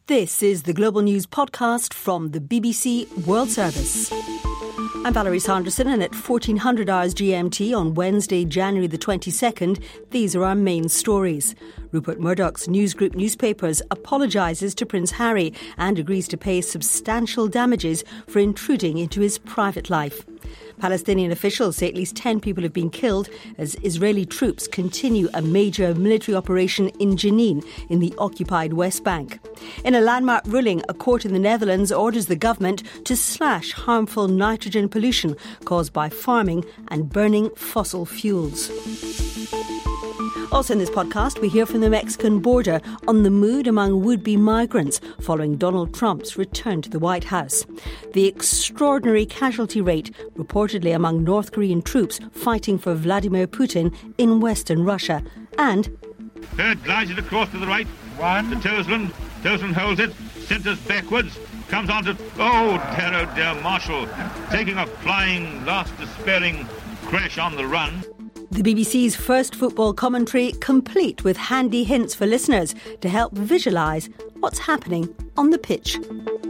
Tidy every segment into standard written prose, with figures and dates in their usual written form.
This is the Global News Podcast from the BBC World Service. I'm Valerie Sanderson, and at 1400 hours GMT on Wednesday, January the 22nd, these are our main stories. Rupert Murdoch's News Group newspapers apologises to Prince Harry and agrees to pay substantial damages for intruding into his private life. Palestinian officials say at least 10 people have been killed as Israeli troops continue a major military operation in Jenin in the occupied West Bank. In a landmark ruling, a court in the Netherlands orders the government to slash harmful nitrogen pollution caused by farming and burning fossil fuels. Also in this podcast, we hear from the Mexican border on the mood among would-be migrants following Donald Trump's return to the White House. The extraordinary casualty rate reportedly among North Korean troops fighting for Vladimir Putin in Western Russia. And Third glides it across to the right. One. To Toseland. Toseland holds it. Centres backwards. Comes on to... Oh, Taro Del Marshall. Taking a flying, last despairing crash on the run. The BBC's first football commentary, complete with handy hints for listeners to help visualise what's happening on the pitch.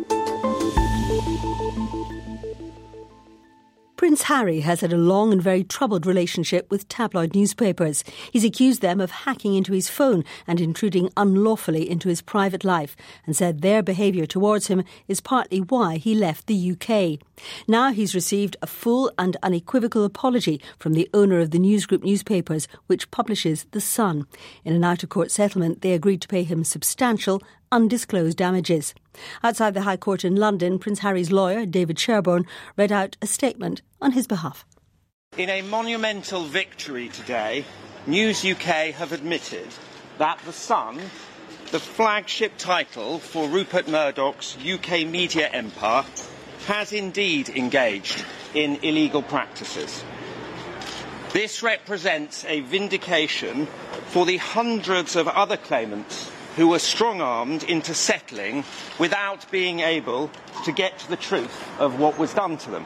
Prince Harry has had a long and very troubled relationship with tabloid newspapers. He's accused them of hacking into his phone and intruding unlawfully into his private life, and said their behaviour towards him is partly why he left the UK. Now he's received a full and unequivocal apology from the owner of the News Group newspapers, which publishes The Sun. In an out-of-court settlement, they agreed to pay him substantial, undisclosed damages. Outside the High Court in London, Prince Harry's lawyer, David Sherborne, read out a statement on his behalf. In a monumental victory today, News UK have admitted that The Sun, the flagship title for Rupert Murdoch's UK media empire, has indeed engaged in illegal practices. This represents a vindication for the hundreds of other claimants who were strong-armed into settling without being able to get to the truth of what was done to them.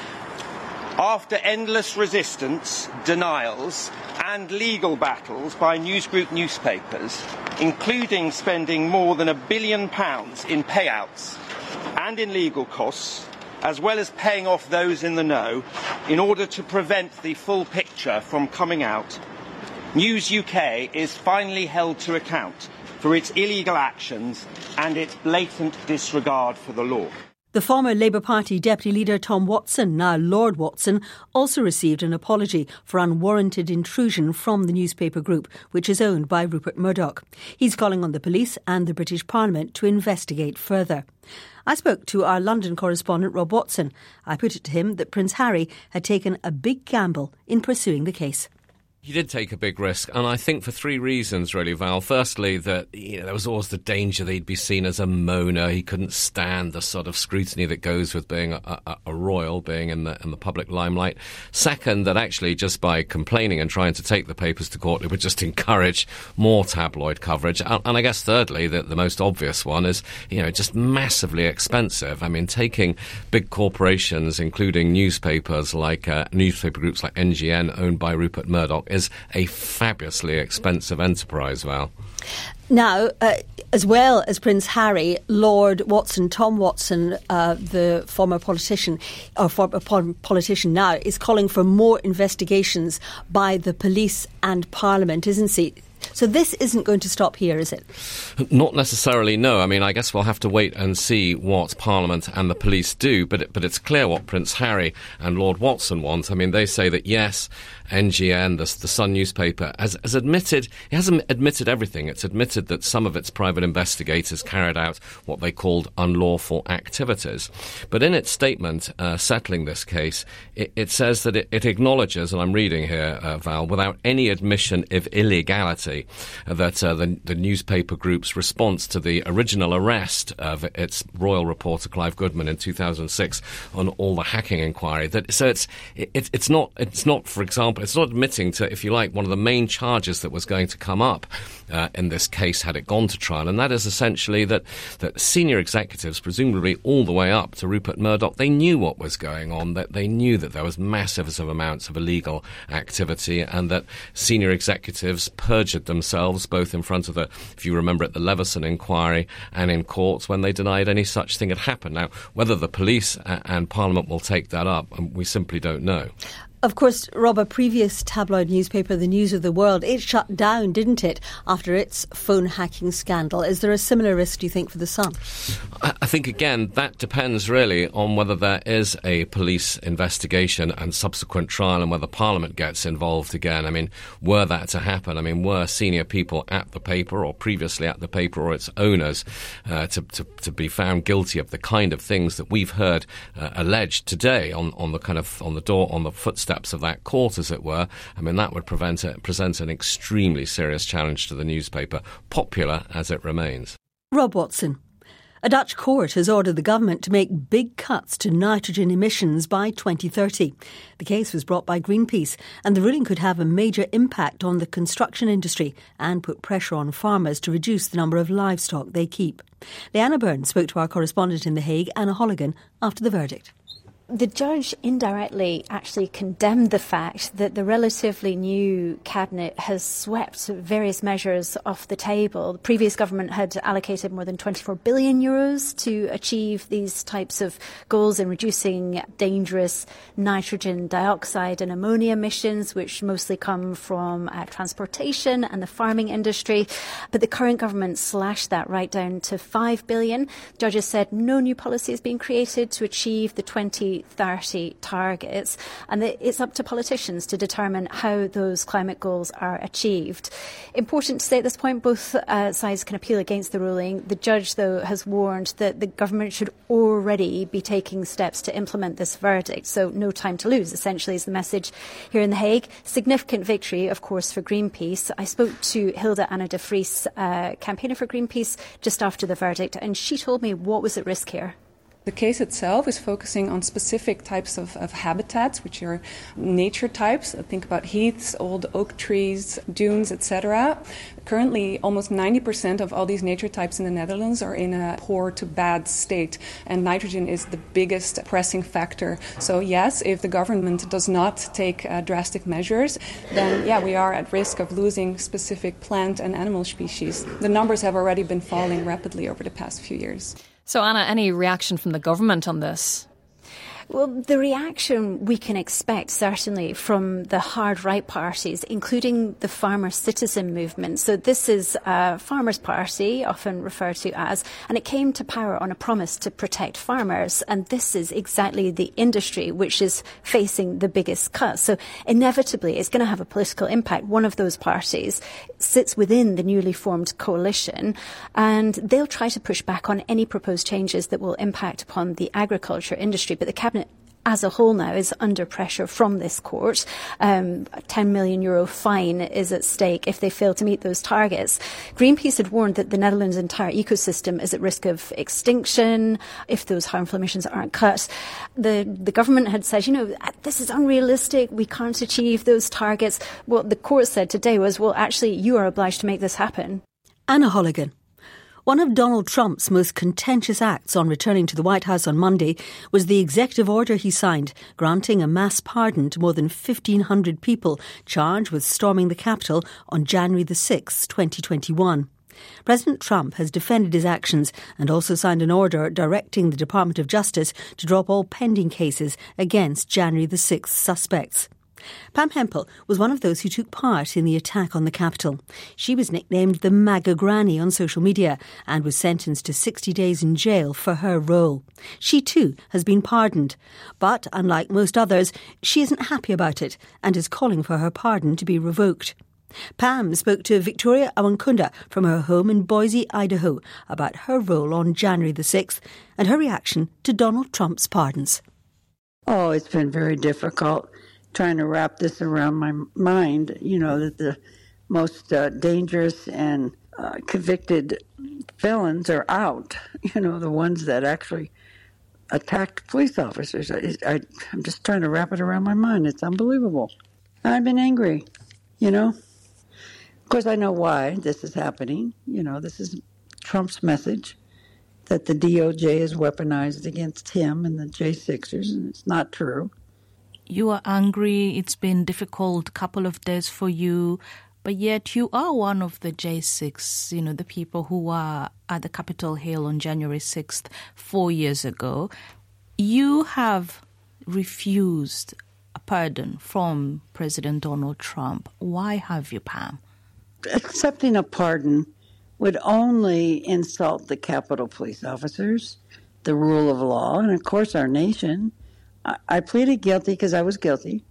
After endless resistance, denials and legal battles by News Group newspapers, including spending more than £1 billion in payouts and in legal costs, as well as paying off those in the know, in order to prevent the full picture from coming out, News UK is finally held to account for its illegal actions and its blatant disregard for the law. The former Labour Party Deputy Leader Tom Watson, now Lord Watson, also received an apology for unwarranted intrusion from the newspaper group, which is owned by Rupert Murdoch. He's calling on the police and the British Parliament to investigate further. I spoke to our London correspondent Rob Watson. I put it to him that Prince Harry had taken a big gamble in pursuing the case. He did take a big risk, and I think for three reasons, really, Val. Firstly, that there was always the danger that he'd be seen as a moaner. He couldn't stand the sort of scrutiny that goes with being a royal, being in the public limelight. Second, that actually just by complaining and trying to take the papers to court, it would just encourage more tabloid coverage. And I guess thirdly, that the most obvious one is, just massively expensive. I mean, taking big corporations, including newspapers like newspaper groups like NGN, owned by Rupert Murdoch, is a fabulously expensive enterprise, Val. Now, as well as Prince Harry, Lord Watson, Tom Watson, the former politician now, is calling for more investigations by the police and Parliament, isn't he? So this isn't going to stop here, is it? Not necessarily, no. I mean, I guess we'll have to wait and see what Parliament and the police do, but it's clear what Prince Harry and Lord Watson want. I mean, they say that, yes, NGN, the Sun newspaper, has admitted, it hasn't admitted everything. It's admitted that some of its private investigators carried out what they called unlawful activities. But in its statement settling this case, it says that it acknowledges, and I'm reading here, Val, without any admission of illegality, that the newspaper group's response to the original arrest of its royal reporter Clive Goodman in 2006 on all the hacking inquiry. It's not, for example, it's not admitting to, if you like, one of the main charges that was going to come up in this case had it gone to trial, and that is essentially that senior executives, presumably all the way up to Rupert Murdoch, they knew what was going on, that they knew that there was massive amounts of illegal activity, and that senior executives perjured themselves, both in front of if you remember at the Leveson inquiry and in courts when they denied any such thing had happened. Now, whether the police and Parliament will take that up, we simply don't know. Of course, Rob, a previous tabloid newspaper, The News of the World, it shut down, didn't it, after its phone hacking scandal. Is there a similar risk, do you think, for The Sun? I think, again, that depends really on whether there is a police investigation and subsequent trial and whether Parliament gets involved again. I mean, were that to happen, were senior people at the paper or previously at the paper or its owners to be found guilty of the kind of things that we've heard alleged today on the footsteps of that court, as it were, that would present an extremely serious challenge to the newspaper, popular as it remains. Rob Watson. A Dutch court has ordered the government to make big cuts to nitrogen emissions by 2030. The case was brought by Greenpeace, and the ruling could have a major impact on the construction industry and put pressure on farmers to reduce the number of livestock they keep. Leanna Byrne spoke to our correspondent in The Hague, Anna Holligan, after the verdict. The judge indirectly actually condemned the fact that the relatively new cabinet has swept various measures off the table. The previous government had allocated more than 24 billion euros to achieve these types of goals in reducing dangerous nitrogen dioxide and ammonia emissions, which mostly come from transportation and the farming industry. But the current government slashed that right down to 5 billion. Judges said no new policy is being created to achieve the 2030 targets, and it's up to politicians to determine how those climate goals are achieved. Important to say at this point, both sides can appeal against the ruling. The judge, though, has warned that the government should already be taking steps to implement this verdict, so no time to lose, essentially, is the message here in The Hague. Significant victory, of course, for Greenpeace. I spoke to Hilda Anna de Vries, campaigner for Greenpeace, just after the verdict, and she told me what was at risk here. The case itself is focusing on specific types of habitats, which are nature types. Think about heaths, old oak trees, dunes, etc. Currently, almost 90% of all these nature types in the Netherlands are in a poor to bad state, and nitrogen is the biggest pressing factor. So yes, if the government does not take drastic measures, then we are at risk of losing specific plant and animal species. The numbers have already been falling rapidly over the past few years. So, Anna, any reaction from the government on this? Well, the reaction we can expect, certainly, from the hard right parties, including the Farmer Citizen Movement. So this is a farmers' party, often referred to as, and it came to power on a promise to protect farmers. And this is exactly the industry which is facing the biggest cut. So inevitably, it's going to have a political impact. One of those parties sits within the newly formed coalition, and they'll try to push back on any proposed changes that will impact upon the agriculture industry. But the cabinet as a whole now is under pressure from this court. A €10 million fine is at stake if they fail to meet those targets. Greenpeace had warned that the Netherlands' entire ecosystem is at risk of extinction if those harmful emissions aren't cut. The government had said, this is unrealistic, we can't achieve those targets. What the court said today was, well, actually, you are obliged to make this happen. Anna Holligan. One of Donald Trump's most contentious acts on returning to the White House on Monday was the executive order he signed, granting a mass pardon to more than 1,500 people charged with storming the Capitol on January the 6th, 2021. President Trump has defended his actions and also signed an order directing the Department of Justice to drop all pending cases against January the 6th suspects. Pam Hempel was one of those who took part in the attack on the Capitol. She was nicknamed the MAGA Granny on social media and was sentenced to 60 days in jail for her role. She too has been pardoned, but unlike most others, she isn't happy about it and is calling for her pardon to be revoked. Pam spoke to Victoria Awankunda from her home in Boise, Idaho, about her role on January the 6th and her reaction to Donald Trump's pardons. Oh, it's been very difficult trying to wrap this around my mind, that the most dangerous and convicted felons are out, the ones that actually attacked police officers. I'm just trying to wrap it around my mind. It's unbelievable. I've been angry, Of course, I know why this is happening. This is Trump's message that the DOJ is weaponized against him and the J6ers, and it's not true. You are angry. It's been a difficult couple of days for you. But yet you are one of the J6, the people who were at the Capitol Hill on January 6th 4 years ago. You have refused a pardon from President Donald Trump. Why have you, Pam? Accepting a pardon would only insult the Capitol Police officers, the rule of law, and of course our nation. I pleaded guilty because I was guilty,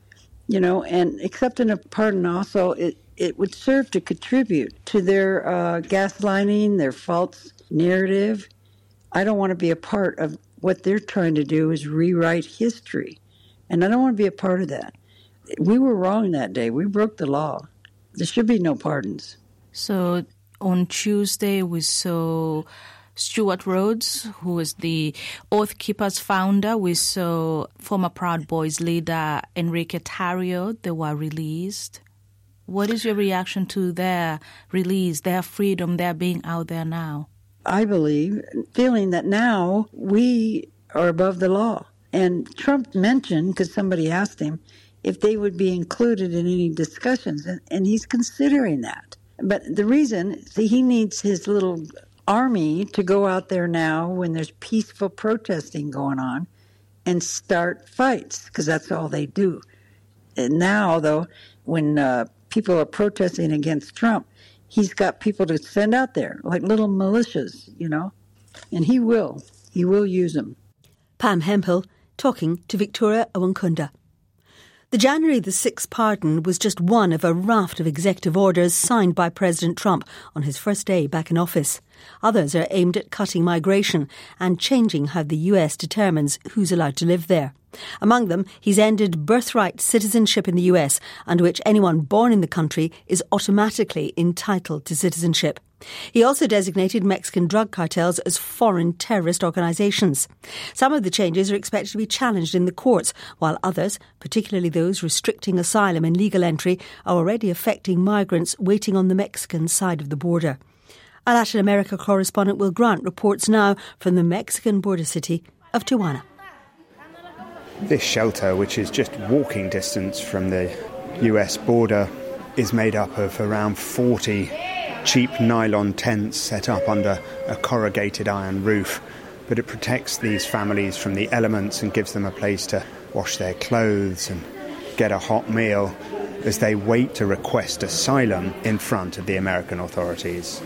and accepting a pardon also, it would serve to contribute to their gaslighting, their false narrative. I don't want to be a part of what they're trying to do is rewrite history, and I don't want to be a part of that. We were wrong that day. We broke the law. There should be no pardons. So on Tuesday, we saw Stuart Rhodes, who is the Oath Keepers founder. We saw former Proud Boys leader Enrique Tarrio. They were released. What is your reaction to their release, their freedom, their being out there now? I believe, feeling that now we are above the law. And Trump mentioned, because somebody asked him, if they would be included in any discussions, and he's considering that. But the reason, he needs his little army to go out there now when there's peaceful protesting going on and start fights, because that's all they do. And now, though, when people are protesting against Trump, he's got people to send out there, like little militias, and he will use them. Pam Hemphill talking to Victoria Owankunda. The January the 6th pardon was just one of a raft of executive orders signed by President Trump on his first day back in office. Others are aimed at cutting migration and changing how the US determines who's allowed to live there. Among them, he's ended birthright citizenship in the US, under which anyone born in the country is automatically entitled to citizenship. He also designated Mexican drug cartels as foreign terrorist organizations. Some of the changes are expected to be challenged in the courts, while others, particularly those restricting asylum and legal entry, are already affecting migrants waiting on the Mexican side of the border. Our Latin America correspondent Will Grant reports now from the Mexican border city of Tijuana. This shelter, which is just walking distance from the US border, is made up of around 40 cheap nylon tents set up under a corrugated iron roof. But it protects these families from the elements and gives them a place to wash their clothes and get a hot meal as they wait to request asylum in front of the American authorities.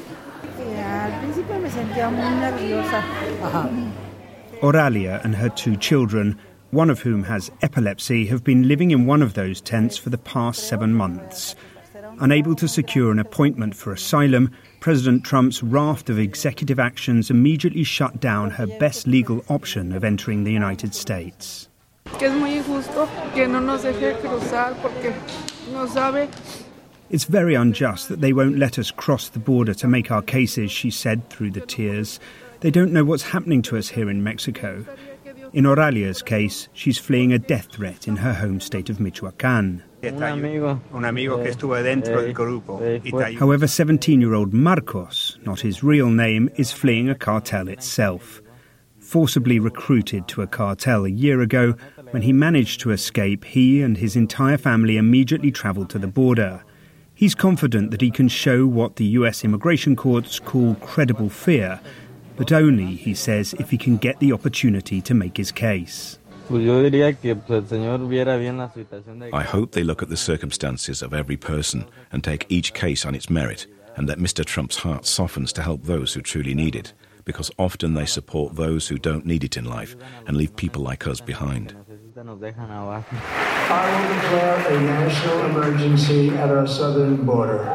Oralia and her 2 children, one of whom has epilepsy, have been living in one of those tents for the past 7 months. Unable to secure an appointment for asylum, President Trump's raft of executive actions immediately shut down her best legal option of entering the United States. It's very unjust that they won't let us cross the border to make our cases, she said through the tears. They don't know what's happening to us here in Mexico. In Oralia's case, she's fleeing a death threat in her home state of Michoacán. However, 17-year-old Marcos, not his real name, is fleeing a cartel itself. Forcibly recruited to a cartel a year ago, when he managed to escape, he and his entire family immediately travelled to the border. He's confident that he can show what the US immigration courts call credible fear, but only, he says, if he can get the opportunity to make his case. I hope they look at the circumstances of every person and take each case on its merit, and that Mr. Trump's heart softens to help those who truly need it, because often they support those who don't need it in life and leave people like us behind. I will declare a national emergency at our southern border.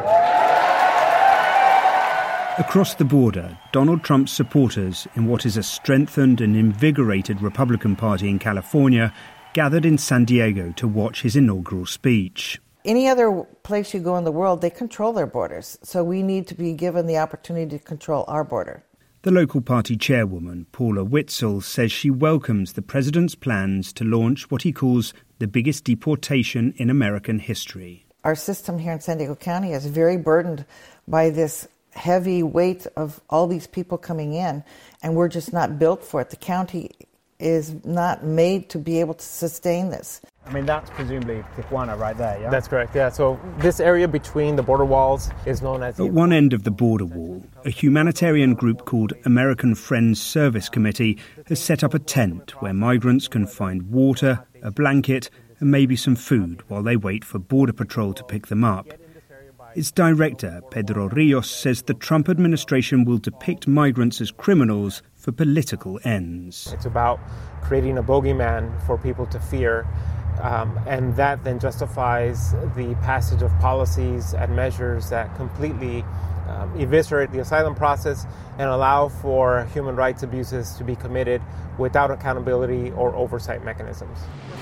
Across the border, Donald Trump's supporters in what is a strengthened and invigorated Republican Party in California gathered in San Diego to watch his inaugural speech. Any other place you go in the world, they control their borders. So we need to be given the opportunity to control our border. The local party chairwoman, Paula Witzel, says she welcomes the president's plans to launch what he calls the biggest deportation in American history. Our system here in San Diego County is very burdened by this heavy weight of all these people coming in, and we're just not built for it. The county is not made to be able to sustain this. I mean, that's presumably Tijuana right there, yeah? That's correct, yeah. So this area between the border walls is known as... At one end of the border wall, a humanitarian group called American Friends Service Committee has set up a tent where migrants can find water, a blanket and maybe some food while they wait for Border Patrol to pick them up. Its director, Pedro Rios, says the Trump administration will depict migrants as criminals for political ends. It's about creating a bogeyman for people to fear, and that then justifies the passage of policies and measures that completely eviscerate the asylum process and allow for human rights abuses to be committed without accountability or oversight mechanisms.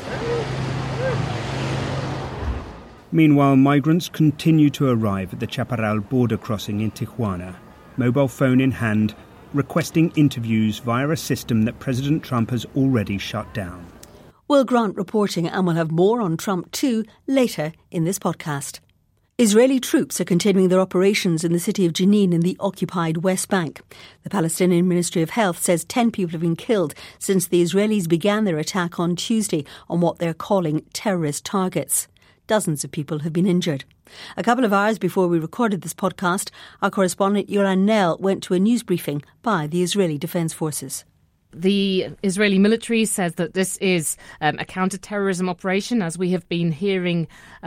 Meanwhile, migrants continue to arrive at the Chaparral border crossing in Tijuana, mobile phone in hand, requesting interviews via a system that President Trump has already shut down. Will Grant reporting, and we'll have more on Trump too later in this podcast. Israeli troops are continuing their operations in the city of Jenin in the occupied West Bank. The Palestinian Ministry of Health says 10 people have been killed since the Israelis began their attack on Tuesday on what they're calling terrorist targets. Dozens of people have been injured. A couple of hours before we recorded this podcast, our correspondent Yolan Nell went to a news briefing by the Israeli Defense Forces. The Israeli military says that this is a counter-terrorism operation, as we have been hearing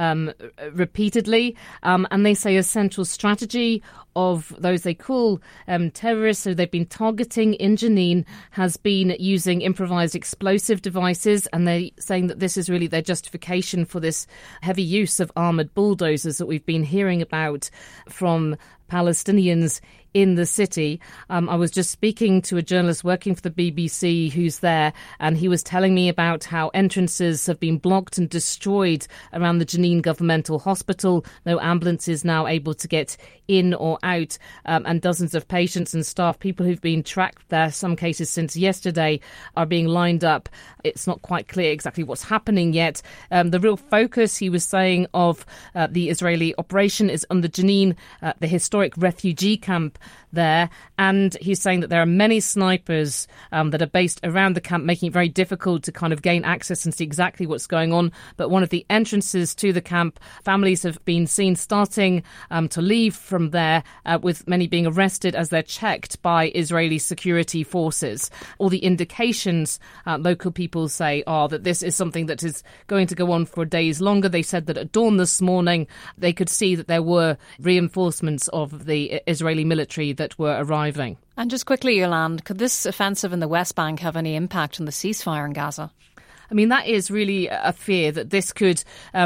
repeatedly, and they say a central strategy of those they call terrorists, so they've been targeting in Jenin, has been using improvised explosive devices, and they're saying that this is really their justification for this heavy use of armoured bulldozers that we've been hearing about from Palestinians in the city. I was just speaking to a journalist working for the BBC who's there, and he was telling me about how entrances have been blocked and destroyed around the Jenin Governmental Hospital. No ambulances now able to get in or out, and dozens of patients and staff, people who've been tracked there, some cases since yesterday, are being lined up. It's not quite clear exactly what's happening yet. The real focus, he was saying, of the Israeli operation is on the Jenin, the historic refugee camp there, and he's saying that there are many snipers that are based around the camp, making it very difficult to kind of gain access and see exactly what's going on. But one of the entrances to the camp, families have been seen starting to leave from there, with many being arrested as they're checked by Israeli security forces. All the indications, local people say, are that this is something that is going to go on for days longer. They said that at dawn this morning they could see that there were reinforcements of the Israeli military that were arriving. And just quickly, Yolande, could this offensive in the West Bank have any impact on the ceasefire in Gaza? I mean, that is really a fear that this could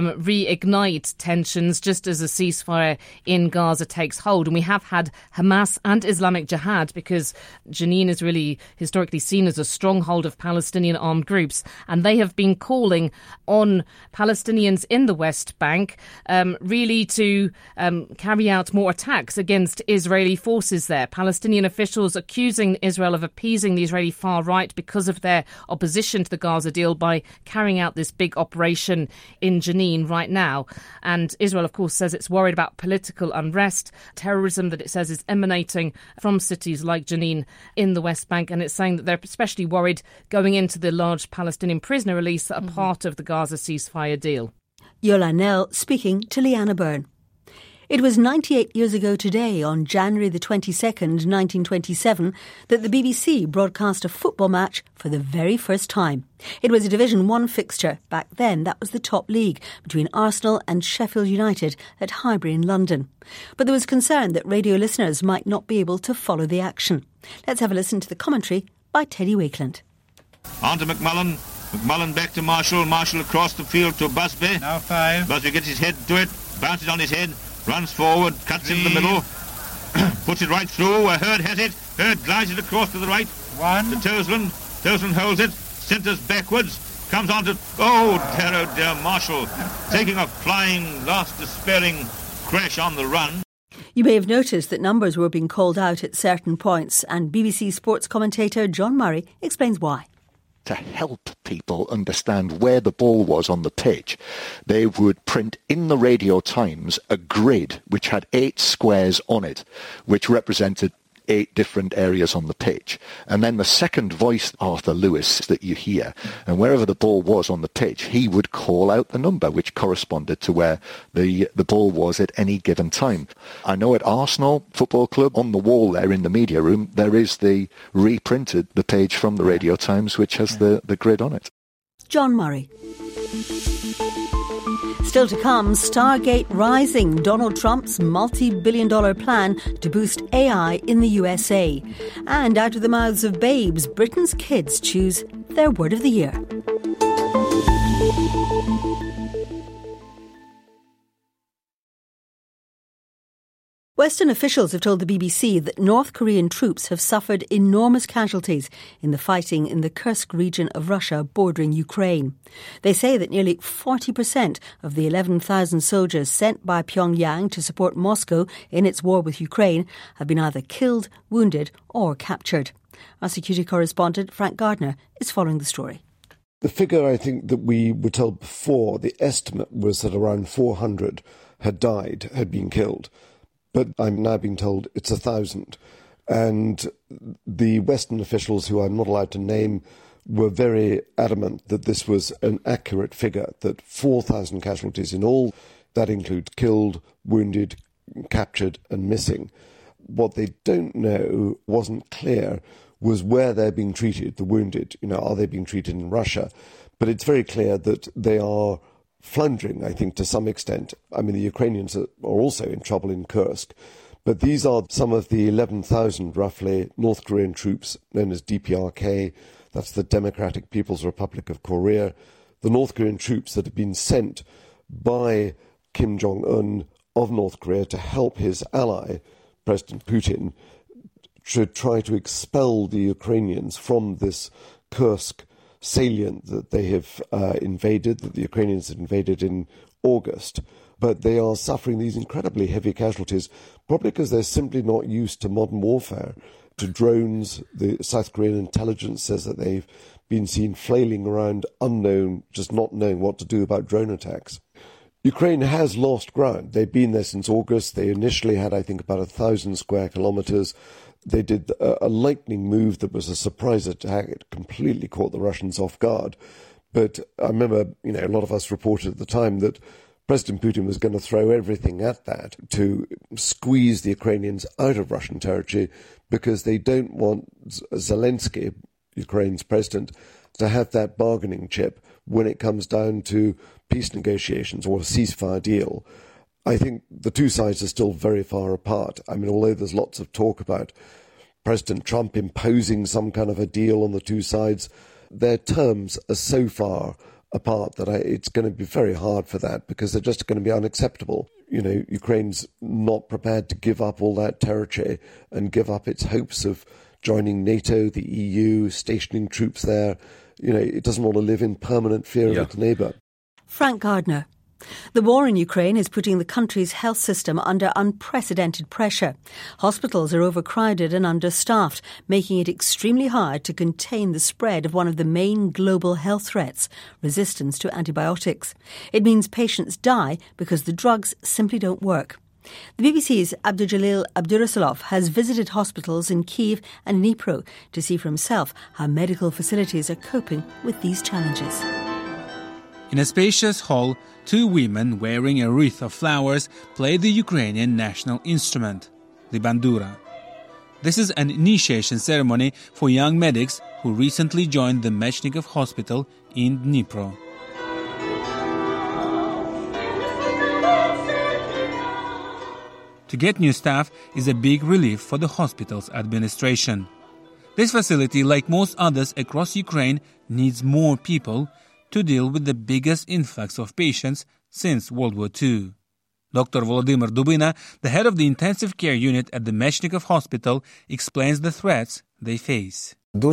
reignite tensions just as a ceasefire in Gaza takes hold. And we have had Hamas and Islamic Jihad, because Jenin is really historically seen as a stronghold of Palestinian armed groups. And they have been calling on Palestinians in the West Bank really to carry out more attacks against Israeli forces there. Palestinian officials accusing Israel of appeasing the Israeli far right because of their opposition to the Gaza deal by carrying out this big operation in Jenin right now. And Israel, of course, says it's worried about political unrest, terrorism that it says is emanating from cities like Jenin in the West Bank. And it's saying that they're especially worried going into the large Palestinian prisoner release that are part of the Gaza ceasefire deal. Yolan Nell speaking to Leanna Byrne. It was 98 years ago today, on January the 22nd, 1927, that the BBC broadcast a football match for the very first time. It was a Division 1 fixture. Back then, that was the top league, between Arsenal and Sheffield United at Highbury in London. But there was concern that radio listeners might not be able to follow the action. Let's have a listen to the commentary by Teddy Wakeland. On to McMullen. McMullen back to Marshall. Marshall across the field to Busby. Now 5. Busby gets his head to it, bounces on his head, runs forward, cuts in the middle, puts it right through. Hurd has it. Hurd glides it across to the right. 1. To Toseland. Toseland holds it. Centres backwards. Comes on to... Oh, dear Marshall. Taking a flying, last despairing crash on the run. You may have noticed that numbers were being called out at certain points, and BBC sports commentator John Murray explains why. To help people understand where the ball was on the pitch, they would print in the Radio Times a grid which had 8 squares on it, which represented 8 different areas on the pitch. And then the second voice, Arthur Lewis, that you hear, and wherever the ball was on the pitch, he would call out the number which corresponded to where the ball was at any given time. I know at Arsenal Football Club, on the wall there in the media room, there is the page from the Radio Times which has the grid on it. John Murray. Still to come, Stargate rising, Donald Trump's multi-billion-dollar plan to boost AI in the USA. And out of the mouths of babes, Britain's kids choose their word of the year. Western officials have told the BBC that North Korean troops have suffered enormous casualties in the fighting in the Kursk region of Russia bordering Ukraine. They say that nearly 40% of the 11,000 soldiers sent by Pyongyang to support Moscow in its war with Ukraine have been either killed, wounded or captured. Our security correspondent Frank Gardner is following the story. The figure I think that we were told before, the estimate was that around 400 had been killed. But I'm now being told it's 1,000. And the Western officials, who I'm not allowed to name, were very adamant that this was an accurate figure, that 4,000 casualties in all. That includes killed, wounded, captured and missing. What they don't know, wasn't clear, was where they're being treated, the wounded. Are they being treated in Russia? But it's very clear that they are floundering, I think, to some extent. I mean, the Ukrainians are also in trouble in Kursk. But these are some of the 11,000, roughly, North Korean troops known as DPRK. That's the Democratic People's Republic of Korea. The North Korean troops that have been sent by Kim Jong-un of North Korea to help his ally, President Putin, to try to expel the Ukrainians from this Kursk salient that they have invaded, that the Ukrainians had invaded in August. But they are suffering these incredibly heavy casualties, probably because they're simply not used to modern warfare, to drones. The South Korean intelligence says that they've been seen flailing around unknown, just not knowing what to do about drone attacks. Ukraine has lost ground. They've been there since August. They initially had, I think, about 1,000 square kilometres. They did a lightning move that was a surprise attack. It completely caught the Russians off guard. But I remember, a lot of us reported at the time that President Putin was going to throw everything at that to squeeze the Ukrainians out of Russian territory because they don't want Zelensky, Ukraine's president, to have that bargaining chip when it comes down to peace negotiations or a ceasefire deal. I think the two sides are still very far apart. I mean, although there's lots of talk about President Trump imposing some kind of a deal on the two sides, their terms are so far apart that it's going to be very hard for that because they're just going to be unacceptable. Ukraine's not prepared to give up all that territory and give up its hopes of joining NATO, the EU, stationing troops there. It doesn't want to live in permanent fear of its neighbour. Frank Gardner. The war in Ukraine is putting the country's health system under unprecedented pressure. Hospitals are overcrowded and understaffed, making it extremely hard to contain the spread of one of the main global health threats, resistance to antibiotics. It means patients die because the drugs simply don't work. The BBC's Abdujalil Abdurasulov has visited hospitals in Kyiv and Dnipro to see for himself how medical facilities are coping with these challenges. In a spacious hall, two women wearing a wreath of flowers play the Ukrainian national instrument, the bandura. This is an initiation ceremony for young medics who recently joined the Mechnikov Hospital in Dnipro. To get new staff is a big relief for the hospital's administration. This facility, like most others across Ukraine, needs more people to deal with the biggest influx of patients since World War II. Dr. Volodymyr Dubina, the head of the intensive care unit at the Mechnikov Hospital, explains the threats they face.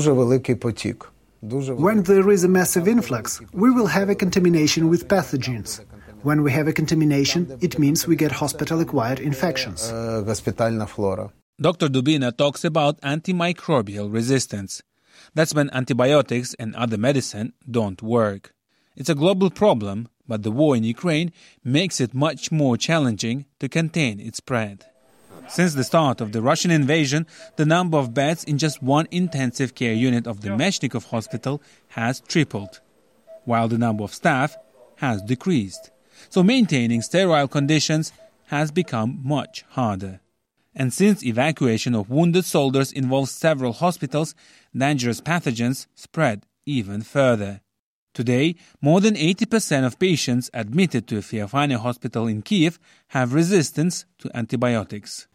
When there is a massive influx, we will have a contamination with pathogens. When we have a contamination, it means we get hospital-acquired infections. Dr. Dubina talks about antimicrobial resistance. That's when antibiotics and other medicine don't work. It's a global problem, but the war in Ukraine makes it much more challenging to contain its spread. Since the start of the Russian invasion, the number of beds in just one intensive care unit of the Mechnikov hospital has tripled, while the number of staff has decreased. So maintaining sterile conditions has become much harder. And since evacuation of wounded soldiers involves several hospitals, dangerous pathogens spread even further. Today, more than 80% of patients admitted to a Feofania hospital in Kiev have resistance to antibiotics.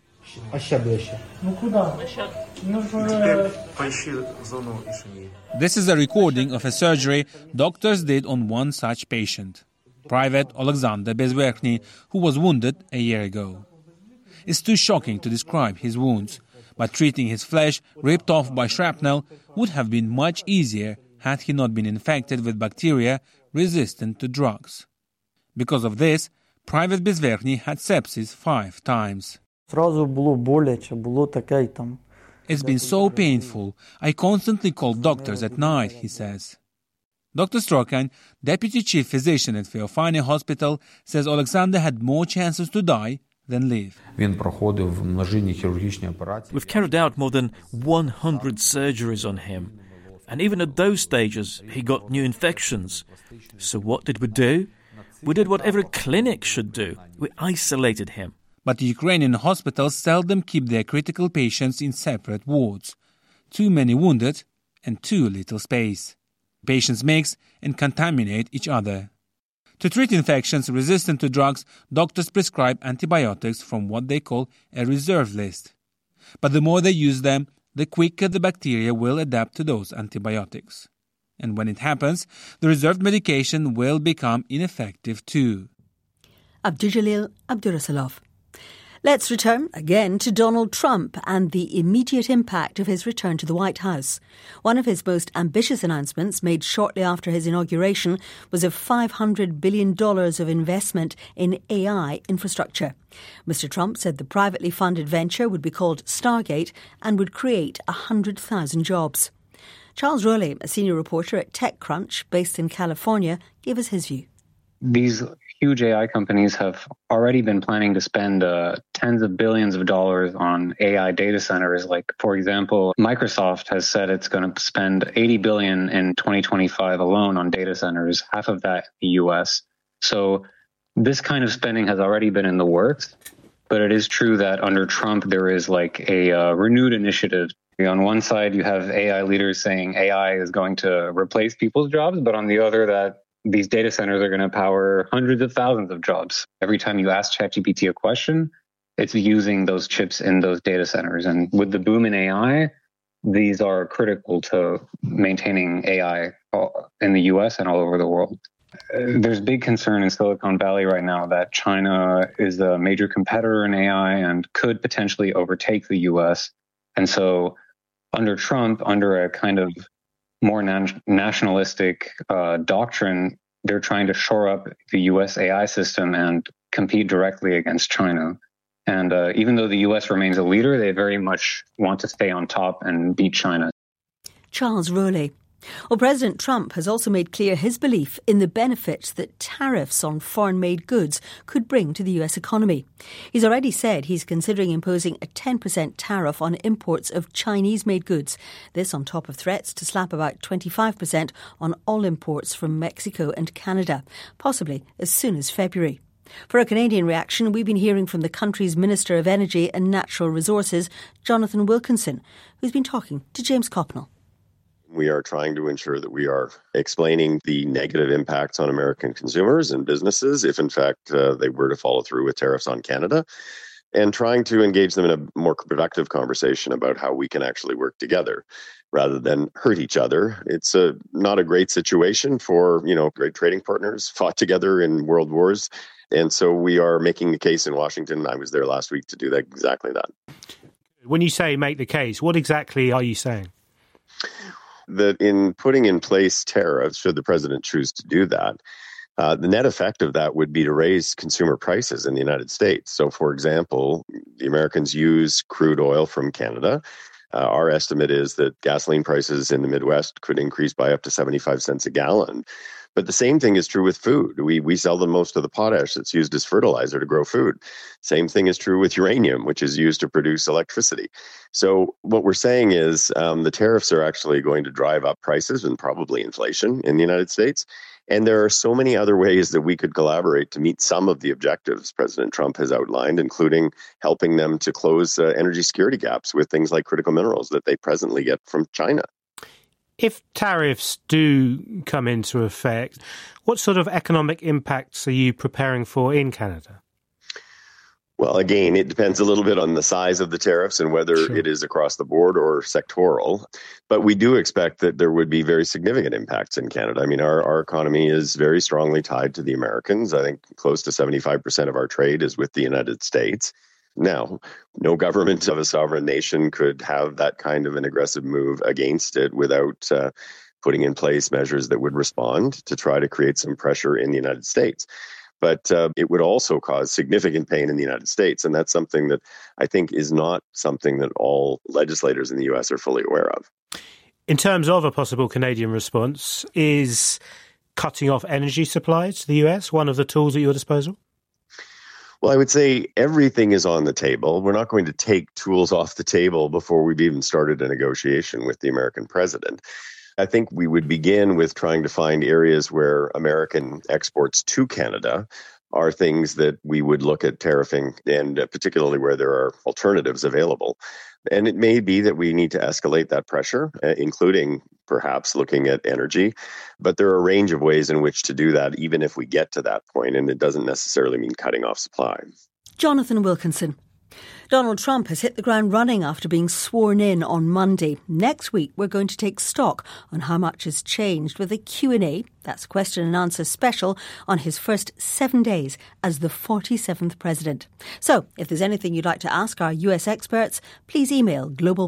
This is a recording of a surgery doctors did on one such patient, Private Alexander Bezverkhny, who was wounded a year ago. It's too shocking to describe his wounds, but treating his flesh ripped off by shrapnel would have been much easier had he not been infected with bacteria resistant to drugs. Because of this, Private Bezverkhny had sepsis 5 times. It's been so painful. I constantly called doctors at night, he says. Dr. Strokan, deputy chief physician at Feofania Hospital, says Alexander had more chances to die than live. We've carried out more than 100 surgeries on him. And even at those stages, he got new infections. So what did we do? We did what every clinic should do. We isolated him. But the Ukrainian hospitals seldom keep their critical patients in separate wards. Too many wounded and too little space. Patients mix and contaminate each other. To treat infections resistant to drugs, doctors prescribe antibiotics from what they call a reserve list. But the more they use them, the quicker the bacteria will adapt to those antibiotics. And when it happens, the reserved medication will become ineffective too. Abdujalil Abdurasalov. Let's return again to Donald Trump and the immediate impact of his return to the White House. One of his most ambitious announcements made shortly after his inauguration was of $500 billion of investment in AI infrastructure. Mr. Trump said the privately funded venture would be called Stargate and would create 100,000 jobs. Charles Rowley, a senior reporter at TechCrunch based in California, gave us his view. These huge AI companies have already been planning to spend tens of billions of dollars on AI data centers. Like, for example, Microsoft has said it's going to spend $80 billion in 2025 alone on data centers, half of that in the U.S. So this kind of spending has already been in the works. But it is true that under Trump, there is like a renewed initiative. On one side, you have AI leaders saying AI is going to replace people's jobs, but on the other, that these data centers are going to power hundreds of thousands of jobs. Every time you ask ChatGPT a question, it's using those chips in those data centers. And with the boom in AI, these are critical to maintaining AI in the US and all over the world. There's big concern in Silicon Valley right now that China is a major competitor in AI and could potentially overtake the US. And so under Trump, under a kind of more nationalistic doctrine, they're trying to shore up the U.S. AI system and compete directly against China. And even though the U.S. remains a leader, they very much want to stay on top and beat China. Charles Rowley. Well, President Trump has also made clear his belief in the benefits that tariffs on foreign-made goods could bring to the US economy. He's already said he's considering imposing a 10% tariff on imports of Chinese-made goods. This on top of threats to slap about 25% on all imports from Mexico and Canada, possibly as soon as February. For a Canadian reaction, we've been hearing from the country's Minister of Energy and Natural Resources, Jonathan Wilkinson, who's been talking to James Copnell. We are trying to ensure that we are explaining the negative impacts on American consumers and businesses if, in fact, they were to follow through with tariffs on Canada, and trying to engage them in a more productive conversation about how we can actually work together rather than hurt each other. It's not a great situation for, great trading partners fought together in world wars. And so we are making the case in Washington. I was there last week to do that, exactly that. When you say make the case, what exactly are you saying? That in putting in place tariffs, should the president choose to do that, the net effect of that would be to raise consumer prices in the United States. So, for example, the Americans use crude oil from Canada. Our estimate is that gasoline prices in the Midwest could increase by up to 75 cents a gallon. But the same thing is true with food. We sell them most of the potash that's used as fertilizer to grow food. Same thing is true with uranium, which is used to produce electricity. So what we're saying is the tariffs are actually going to drive up prices and probably inflation in the United States. And there are so many other ways that we could collaborate to meet some of the objectives President Trump has outlined, including helping them to close energy security gaps with things like critical minerals that they presently get from China. If tariffs do come into effect, what sort of economic impacts are you preparing for in Canada? Well, again, it depends a little bit on the size of the tariffs and whether it is across the board or sectoral. But we do expect that there would be very significant impacts in Canada. I mean, our economy is very strongly tied to the Americans. I think close to 75% of our trade is with the United States. Now, no government of a sovereign nation could have that kind of an aggressive move against it without putting in place measures that would respond to try to create some pressure in the United States. But it would also cause significant pain in the United States. And that's something that I think is not something that all legislators in the U.S. are fully aware of. In terms of a possible Canadian response, is cutting off energy supplies to the U.S. one of the tools at your disposal? Well, I would say everything is on the table. We're not going to take tools off the table before we've even started a negotiation with the American president. I think we would begin with trying to find areas where American exports to Canada are things that we would look at tariffing, and particularly where there are alternatives available. And it may be that we need to escalate that pressure, including perhaps looking at energy. But there are a range of ways in which to do that, even if we get to that point, and it doesn't necessarily mean cutting off supply. Jonathan Wilkinson. Donald Trump has hit the ground running after being sworn in on Monday. Next week, we're going to take stock on how much has changed with a Q&A, that's question and answer special, on his first 7 days as the 47th president. So, if there's anything you'd like to ask our US experts, please email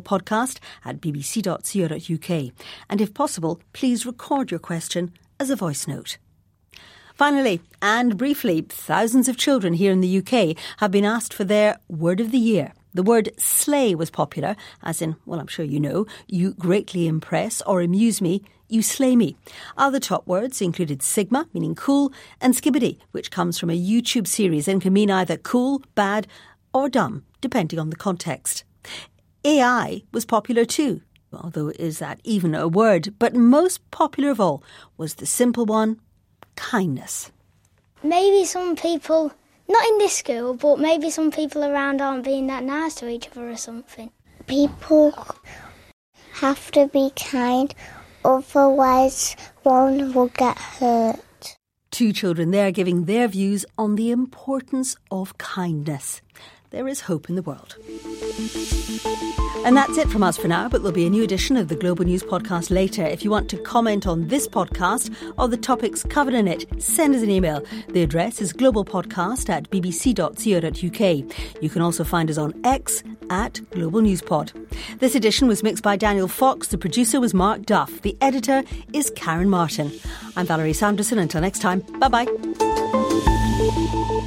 globalpodcast@bbc.co.uk. And if possible, please record your question as a voice note. Finally, and briefly, thousands of children here in the UK have been asked for their word of the year. The word slay was popular, as in, well, I'm sure you know, you greatly impress or amuse me, you slay me. Other top words included Sigma, meaning cool, and Skibbity, which comes from a YouTube series and can mean either cool, bad, or dumb, depending on the context. AI was popular too, although is that even a word? But most popular of all was the simple one, kindness. Maybe some people, not in this school, but maybe some people around aren't being that nice to each other or something. People have to be kind, otherwise one will get hurt. Two children there giving their views on the importance of kindness. There is hope in the world. And that's it from us for now, but there'll be a new edition of the Global News Podcast later. If you want to comment on this podcast or the topics covered in it, send us an email. The address is globalpodcast@bbc.co.uk. You can also find us on X @GlobalNewsPod. This edition was mixed by Daniel Fox. The producer was Mark Duff. The editor is Karen Martin. I'm Valerie Sanderson. Until next time, bye-bye.